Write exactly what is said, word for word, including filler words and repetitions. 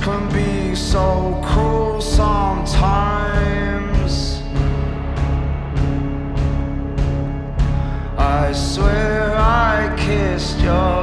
can be so cruel sometimes. I swear I kissed your